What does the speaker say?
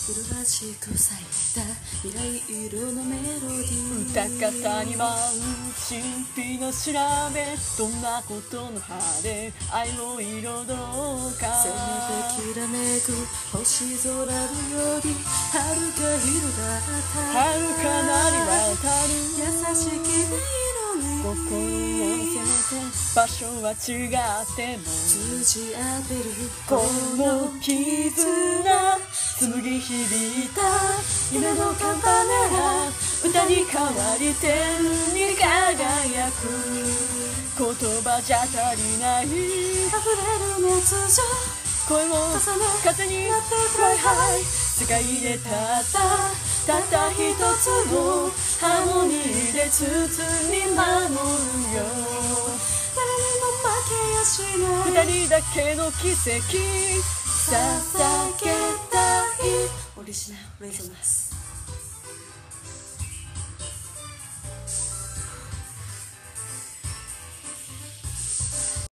麗しく咲いた未来色のメロディー、 歌方に舞う神秘の調べ、どんなことの晴れ愛を彩ろうか。 せめてきらめく星空のより遥か広がった遥かなり渡る優しき音色に心を乗せて、場所は違っても通じ合ってるこの絆、紡ぎ響いた夢のカンパネラ、歌に変わり天に輝く、言葉じゃ足りない溢れる熱情、 声を風になってフライハイ、世界でたった一つのハーモニーで包み守るよ。 誰にも負けやしない二人だけの奇跡捧げたい。 オリジナルレゾナンス。